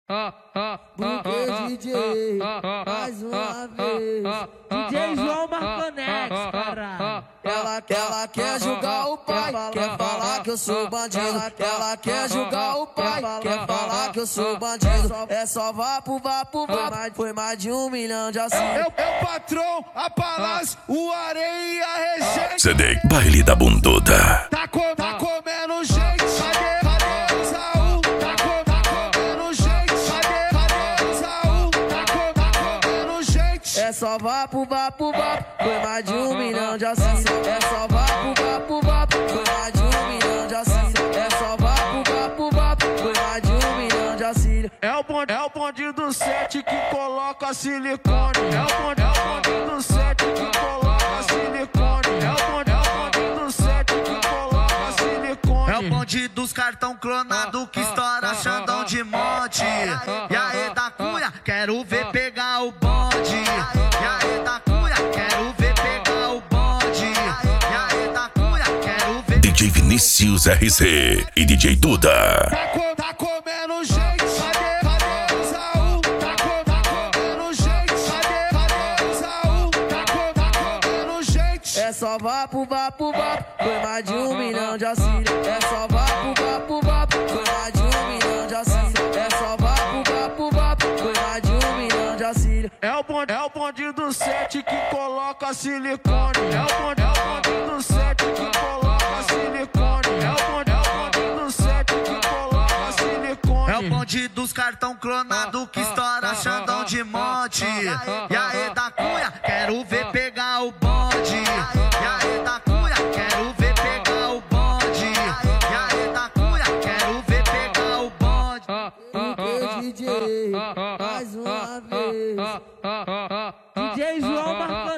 Porque DJ, mais uma vez. DJ João Marconex, caralho. Ela quer julgar o pai, quer falar que eu sou bandido. Ela quer julgar o pai, quer falar que eu sou bandido. É só vapo, foi mais de 1 milhão de assinantes. É o patrão, a palácio, o areia e a receita. CD Baile da Bunduda. Tá comendo gente, cadê Saúl? Tá comendo gente, cadê Saúl? Tá comendo gente. É só vapo, foi mais de 1 milhão de assinantes. É só vapo, foi mais de 1 milhão de assinantes. É só vapo, foi mais de 1 milhão de assinantes. É o bonde do 7 que coloca silicone. É o bonde do 7 que coloca silicone. É o bonde do 7 que coloca silicone. É o bonde dos cartão clonado que estoura Xandão de monte. E aí da cunha, quero ver pegar o bonde. E aí da cunha, quero ver pegar o bonde. E aí da cunha, quero ver. DJ Vinicius RC e DJ Duda. Tá comendo gente, cadê Saúl? Tá comendo gente, cadê Saúl? Tá comendo gente. É só vapo, foi mais de 1 milhão de assinantes. É só vapo, foi mais de 1 milhão de assinantes. É só vapo, foi mais de 1 milhão de assinantes. É o bonde do 7 que coloca silicone. É o bonde do 7 que coloca silicone. É o bonde do 7 que coloca silicone. É o bonde dos cartão clonado que estoura Xandão de monte. E aí da cunha, quero ver pegar o bonde. E aí da cunha, quero ver pegar o bonde. E aí da cunha, quero ver pegar o bonde. Porque DJ, mais uma vez. DJ João Marconex.